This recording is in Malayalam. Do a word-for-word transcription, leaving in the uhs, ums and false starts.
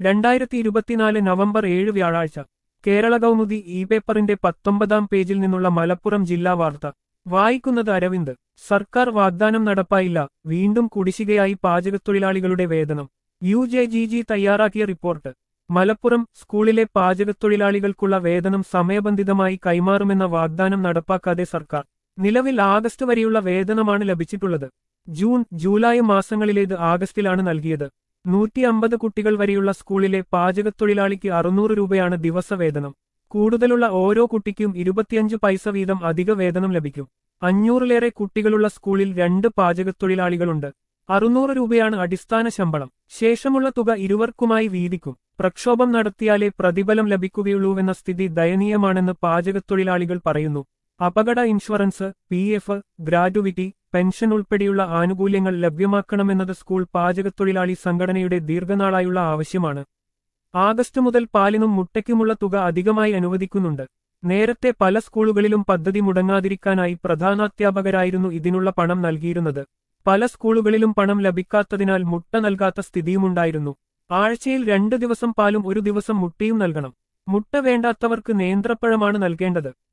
രണ്ടായിരത്തി ഇരുപത്തിനാല് നവംബർ ഏഴ് വ്യാഴാഴ്ച കേരള കൗമുദി ഇ പേപ്പറിന്റെ പത്തൊമ്പതാം പേജിൽ നിന്നുള്ള മലപ്പുറം ജില്ലാ വാർത്ത വായിക്കുന്നത് അരവിന്ദ്. സർക്കാർ വാഗ്ദാനം നടപ്പായില്ല, വീണ്ടും കുടിശ്ശികയായി പാചകത്തൊഴിലാളികളുടെ വേതനം. യു ജെ ജി ജി തയ്യാറാക്കിയ റിപ്പോർട്ട്. മലപ്പുറം സ്കൂളിലെ പാചകത്തൊഴിലാളികൾക്കുള്ള വേതനം സമയബന്ധിതമായി കൈമാറുമെന്ന വാഗ്ദാനം നടപ്പാക്കാതെ സർക്കാർ. നിലവിൽ ആഗസ്റ്റ് വരെയുള്ള വേതനമാണ് ലഭിച്ചിട്ടുള്ളത്. ജൂൺ ജൂലൈ മാസങ്ങളിലേത് ആഗസ്റ്റിലാണ് നൽകിയത്. നൂറ്റി അമ്പത് കുട്ടികൾ വരെയുള്ള സ്കൂളിലെ പാചകത്തൊഴിലാളിക്ക് അറുന്നൂറ് രൂപയാണ് ദിവസവേതനം. കൂടുതലുള്ള ഓരോ കുട്ടിക്കും ഇരുപത്തിയഞ്ച് പൈസ വീതം അധിക വേതനം ലഭിക്കും. അഞ്ഞൂറിലേറെ കുട്ടികളുള്ള സ്കൂളിൽ രണ്ട് പാചകത്തൊഴിലാളികളുണ്ട്. അറുന്നൂറ് രൂപയാണ് അടിസ്ഥാന ശമ്പളം. ശേഷമുള്ള തുക ഇരുവർക്കുമായി വീതിക്കും. പ്രക്ഷോഭം നടത്തിയാലേ പ്രതിഫലം ലഭിക്കുകയുള്ളൂവെന്ന സ്ഥിതി ദയനീയമാണെന്ന് പാചകത്തൊഴിലാളികൾ പറയുന്നു. അപകട insurance, P F, gratuity, pension ഉൾപ്പെടെയുള്ള ആനുകൂല്യങ്ങൾ ലഭ്യമാക്കണമെന്നത് സ്കൂൾ പാചകത്തൊഴിലാളി സംഘടനയുടെ ദീർഘനാളായുള്ള ആവശ്യമാണ്. ആഗസ്റ്റ് മുതൽ പാലിനും മുട്ടയ്ക്കുമുള്ള തുക അധികമായി അനുവദിക്കുന്നുണ്ട്. നേരത്തെ പല സ്കൂളുകളിലും പദ്ധതി മുടങ്ങാതിരിക്കാനായി പ്രധാനാധ്യാപകരായിരുന്നു ഇതിനുള്ള പണം നൽകിയിരുന്നത്. പല സ്കൂളുകളിലും പണം ലഭിക്കാത്തതിനാൽ മുട്ട നൽകാത്ത സ്ഥിതിയുമുണ്ടായിരുന്നു. ആഴ്ചയിൽ രണ്ട് ദിവസം പാലും ഒരു ദിവസം മുട്ടയും നൽകണം. മുട്ട വേണ്ടാത്തവർക്ക് നേന്ത്രപ്പഴമാണ് നൽകേണ്ടത്.